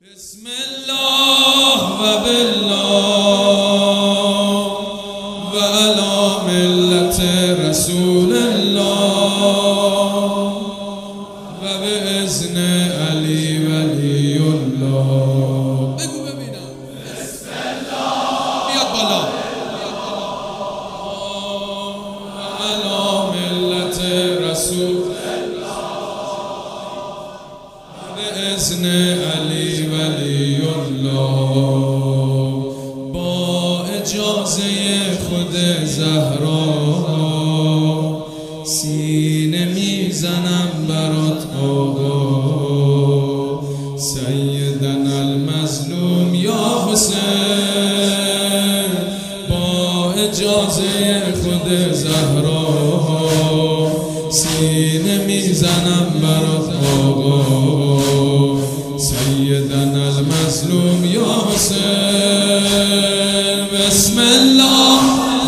بسم الله و بالله و علی ملت رسول الله و به اذن علی ولی الله. بگو ببینم. بسم الله بیاد بالا. و علی ملت رسول اذن علی ولی الله. با اجازه خود زهرا سینه میزنم برات آقا. سیدنا المظلوم یا حسین. با اجازه خود زهرا سینه میزنم برات آقا. سیدنا المظلوم یا حسین. بسم الله و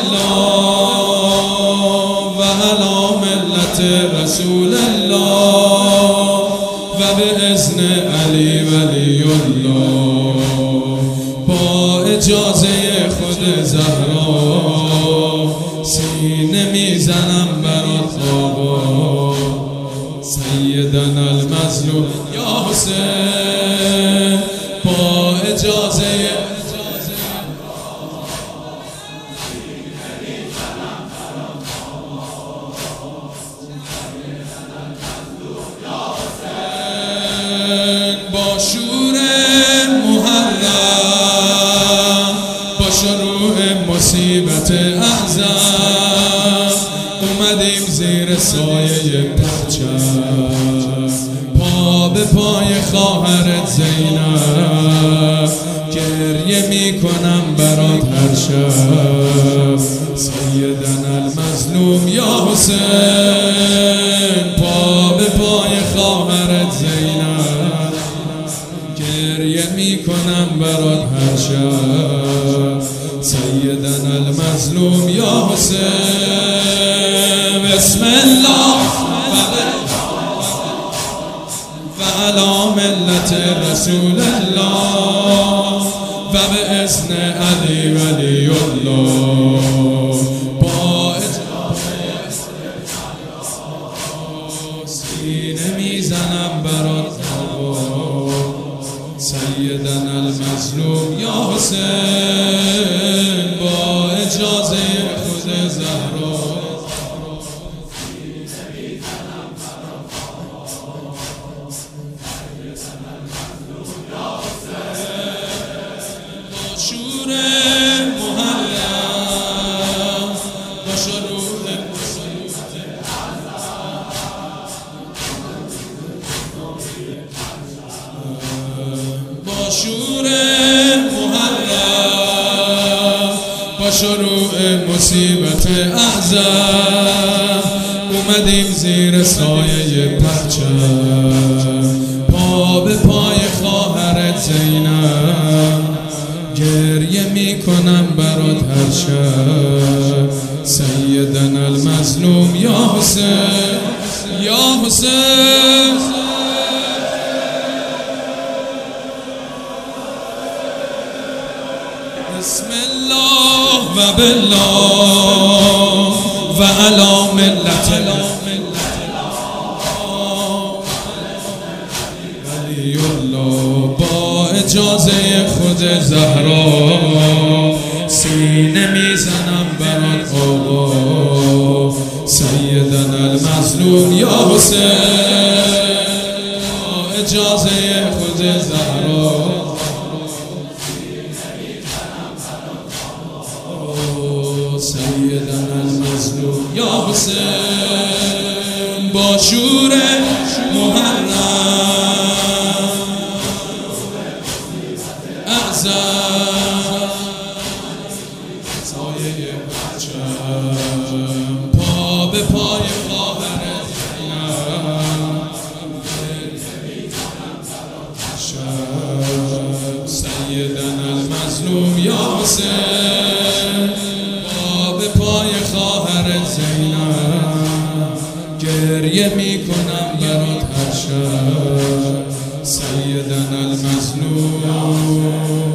بالله و علی ملت رسول الله و به اذن علی ولی الله. با اجازه خود زهرا سینه میزنم برات آقا. سیدنا المظلوم یا حسین. با اجازه با شور محرم با شروع مصیبت اعظم اومدیم زیر سایه پرچم. پا به پای خواهرت زینب گریه میکنم برات هر شب. سیدنا المظلوم یا حسین. پا به پای خواهرت زینب گریه میکنم برات هر شب. سیدنا المظلوم یا حسین. بسم الله و علی ملت رسول الله و به اذن علی ولی الله. با سینه میزنم برات آقا. سیدنا المظلوم یا حسین. با اجازه خود زهرا شور محرم با شروع مصیبت با شور محرم با شروع مصیبت اعظم اومدیم زیر سایه پرچم. پا به پای خواهرت زینب گریه میکنم برات هر شب. سیدنا المظلوم یا حسین. یا حسین. بسم الله و بالله و علی ملت ولی الله. با اجازه خود زهرا سینه میزنم برات آقا. سیدنا المظلوم یا حسین. با اجازه خود زهرا سیدنا المظلوم یا حسین. با شور محرم اعظم سایه پرچم. پا به پای خواهرت زینب سیدنا المظلوم یا حسین. پا به پای خواهرت زینب گریه میکنم برات هر شب. سیدنا المسلول